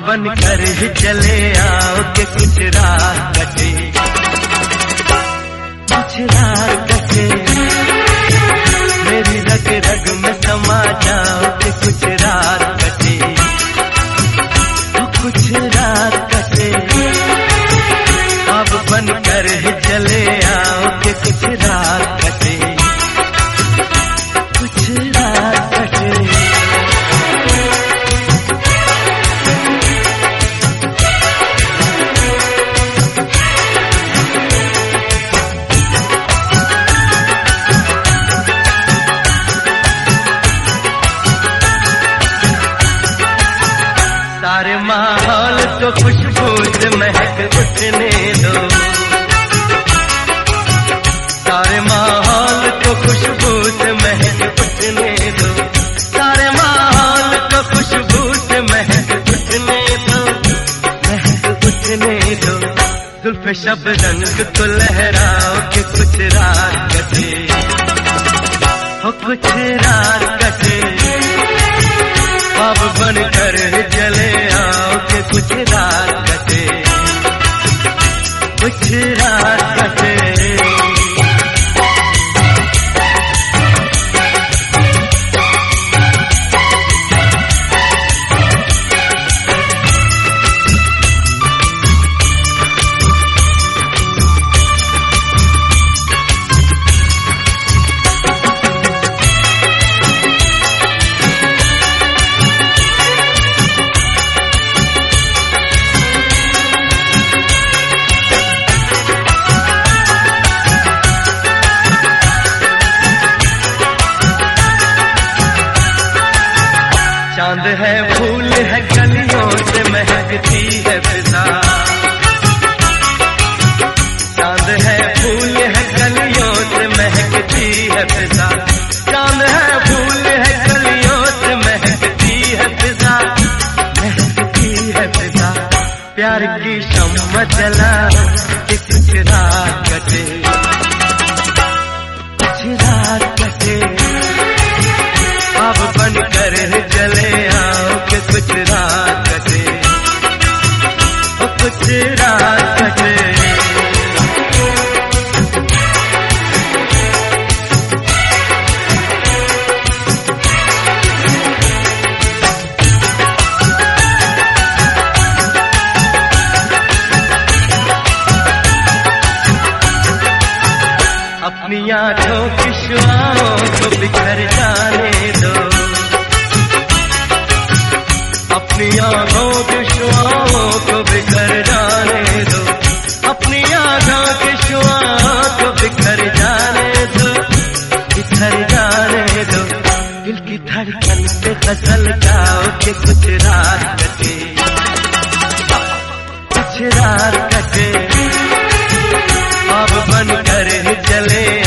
बन कर ही चले आओ कि कुछ रात कटे, कुछ रात कटे, मेरी रग रग में समा जाओ कि कुछ रात कटे, कुछ रात कटे, अब बन कर ही चले आओ कि कुछ रात कटे, कुछ रात कटे। सारे माहौल को खुशबू से महक उठने दो, सारे माहौल को खुशबू से महक उठने दो, सारे माहौल को खुशबू से महक उठने दो, महक उठने दो। जुल्फ़े शबनम को लहराओ कि कुछ रात कटे, हो कुछ रात कटे, अब बन कर चले आओ कि कुछ रात कटे, कुछ रात कटे। चांद है फूल है कलियों से महकती है फिजा, चांद है फूल है कलियों से महकती है फिजा, चांद है फूल है कलियों से महकती है फिजा, महकती है फिजा। प्यार की शम्मा जला कि कुछ रात कटे, कुछ रात कटे, अब बन कर चले आओ कि कुछ रात कटे, कुछ रात कटे। अपनी आँखों की शुआओं को बिखर जाने दो, अपनी आँखों की शुआओं को बिखर जाने दो, अपनी आँखों की शुआओं को बिखर जाने दो, बिखर जाने दो। दिल की धड़कन पे गजल गाओ कि कुछ रात कटे, कुछ रात कटे, अब बन कर ही चले